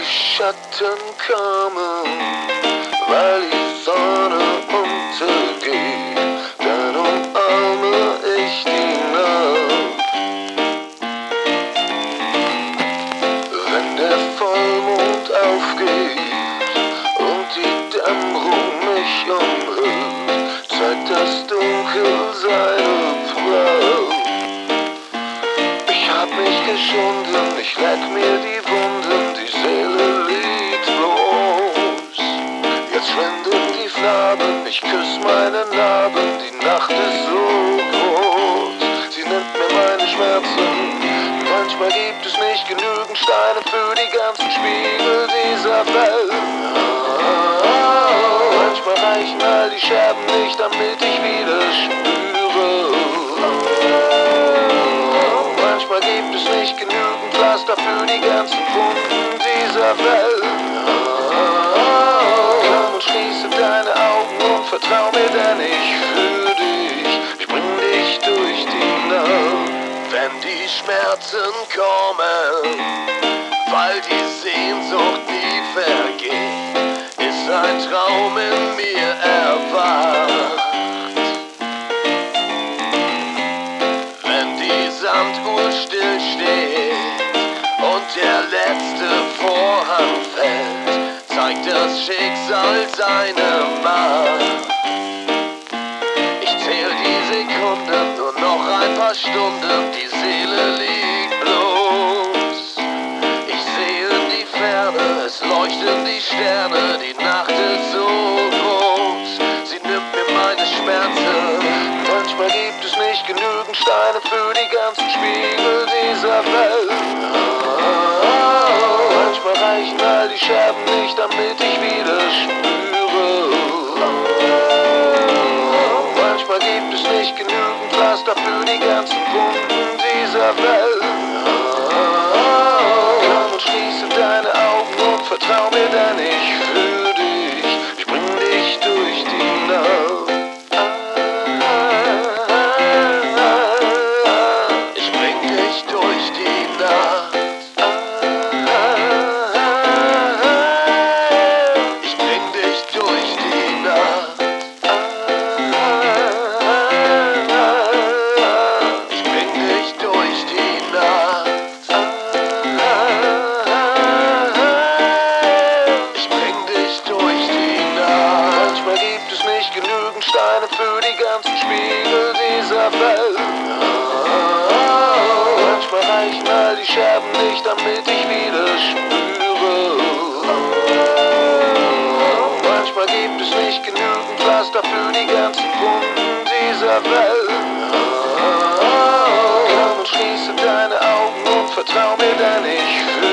die Schatten kommen, weil die Sonne untergeht, dann umarme ich die Nacht. Wenn der Vollmond aufgeht und die Dämmerung mich umhüllt, zeigt das Dunkel seine Pracht. Ich hab mich geschunden, ich leck mir die Wunden, die Seele liegt bloß. Jetzt schwinden die Farben, ich küss meine Narben, die Nacht ist so groß. Sie nimmt mir meine Schmerzen, manchmal gibt es nicht genügend Steine für die ganzen Spiegel dieser Welt. Manchmal reichen all die Scherben nicht, damit ich wieder spüre. Manchmal gibt es nicht genügend Pflaster für die ganzen Wunden dieser Welt. Komm und schließe deine Augen und vertrau mir, denn ich fühl dich. Ich bring dich durch die Nacht. Wenn die Schmerzen kommen, weil die Sehnsucht nie vergeht, ist ein Traum in mir erwacht. Wenn die Sanduhr still steht und der letzte Vorhang fällt, zeigt das Schicksal seine Macht. Ich zähl die Sekunden, nur noch ein paar Stunden, die Seele liegt bloß. Ich sehe in die Ferne, es leuchten die Sterne, die Nacht ist so groß. Sie nimmt mir meine Schmerzen, manchmal gibt es nicht genügend Steine für die ganzen Spiegel dieser Welt. Manchmal reichen all die Scherben nicht, damit ich wieder spüre. Manchmal gibt es nicht genügend Pflaster für die ganzen Wunden dieser Welt. Komm und schließe deine Augen und vertrau mir, denn ich fühl dich. Ich bring dich durch die Nacht. Ich bring dich durch die Nacht. Ich bring dich durch die Nacht. Ich bring dich durch die Nacht. Ich bring dich durch die Nacht. Manchmal gibt es nicht genügend Steine für die ganzen Spiegel dieser Welt. Manchmal reichen all die Scherben nicht, damit ich wieder spüre. Manchmal gibt es nicht genügend Pflaster für die ganzen Wunden dieser Welt. Komm und schließe deine Augen und vertrau mir, denn ich fühl